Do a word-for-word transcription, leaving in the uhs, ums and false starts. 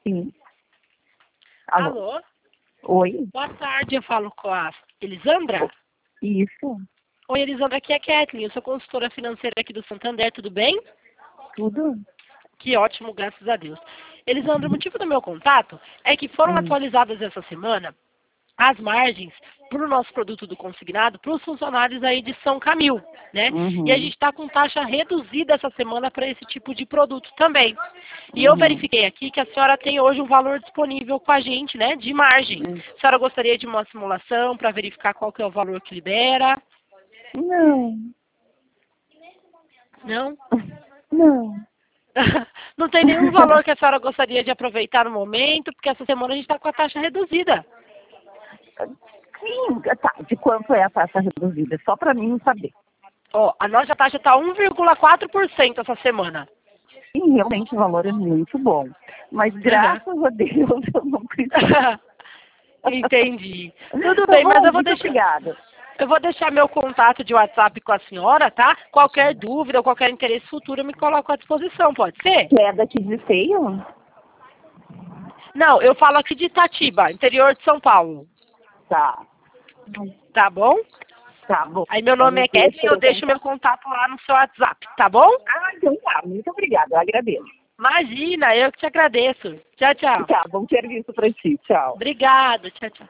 Sim. Alô? Alô? Oi? Boa tarde, eu falo com a Elisandra. Isso. Oi, Elisandra, aqui é Kathleen, eu sou consultora financeira aqui do Santander, tudo bem? Tudo? Que ótimo, graças a Deus. Elisandra, o motivo do meu contato é que foram Hum. atualizadas essa semana as margens para o nosso produto do consignado para os funcionários aí de São Camil, né? Uhum. E a gente está com taxa reduzida essa semana para esse tipo de produto também. E eu Uhum. verifiquei aqui que a senhora tem hoje um valor disponível com a gente, né, de margem. Hum. A senhora gostaria de uma simulação para verificar qual que é o valor que libera? Não. Não? Não. Não tem nenhum valor que a senhora gostaria de aproveitar no momento, porque essa semana a gente está com a taxa reduzida. Sim, tá. De quanto é a taxa reduzida? Só para mim saber. Ó, a nossa taxa está um vírgula quatro por cento essa semana. E realmente o valor é muito bom. Mas graças a Deus eu não preciso. Entendi. Tudo Tá bem, mas bom? eu vou Muito deixar, obrigada. eu vou deixar meu contato de WhatsApp com a senhora, tá? Qualquer dúvida ou qualquer interesse futuro eu me coloco à disposição, pode ser? Que é daqui de Feio? Não, eu falo aqui de Itatiba, interior de São Paulo. Tá. Tá bom? Tá bom. Aí meu nome Vamos é ver Kathleen, se eu eu deixo meu contato lá no seu WhatsApp, tá bom? Ah, então tá. Muito obrigada. Eu agradeço. Imagina, eu que te agradeço. Tchau, tchau. Tá, bom serviço para ti. Tchau. Obrigada, tchau, tchau.